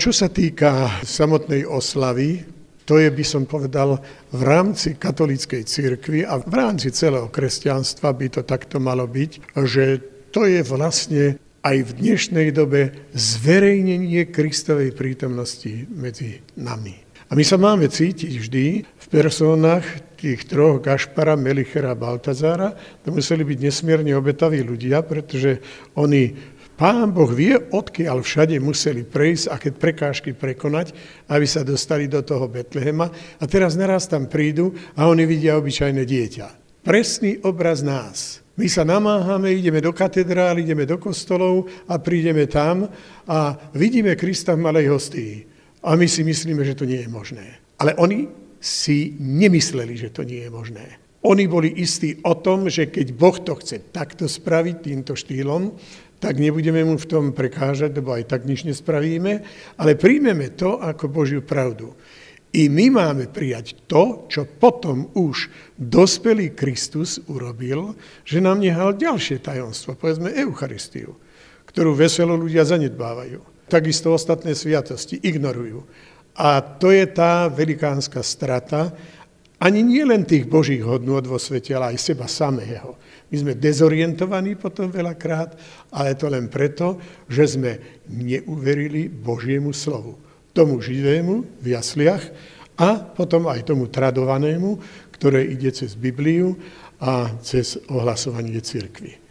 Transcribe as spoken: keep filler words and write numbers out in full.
čo sa týka samotnej oslavy, to je, by som povedal, v rámci katolíckej cirkvi a v rámci celého kresťanstva by to takto malo byť, že to je vlastne aj v dnešnej dobe zverejnenie Kristovej prítomnosti medzi nami. A my sa máme cítiť vždy v personách tých troch, Gašpara, Melichera a Baltazára. To museli byť nesmierne obetaví ľudia, pretože oni, Pán Boh vie, odkiaľ všade museli prejsť, aké prekážky prekonať, aby sa dostali do toho Betlehema. A teraz naraz tam prídu a oni vidia obyčajné dieťa. Presný obraz nás. My sa namáhame, ideme do katedrál, ideme do kostolov a prídeme tam a vidíme Krista v malej hostii. A my si myslíme, že to nie je možné. Ale oni si nemysleli, že to nie je možné. Oni boli istí o tom, že keď Boh to chce takto spraviť týmto štýlom, tak nebudeme mu v tom prekážať, lebo aj tak nič nespravíme, ale príjmeme to ako Božiu pravdu. I my máme prijať to, čo potom už dospelý Kristus urobil, že nám nehal ďalšie tajomstvo, povedzme Eucharistiu, ktorú veselo ľudia zanedbávajú. Takisto ostatné sviatosti ignorujú. A to je tá velikánska strata, ani nie len tých Božích hodnôt vo svete, ale aj seba samého. My sme dezorientovaní potom veľakrát, ale to len preto, že sme neuverili Božiemu slovu. Tomu živému v jasliach a potom aj tomu tradovanému, ktoré ide cez Bibliu a cez ohlasovanie cirkvi.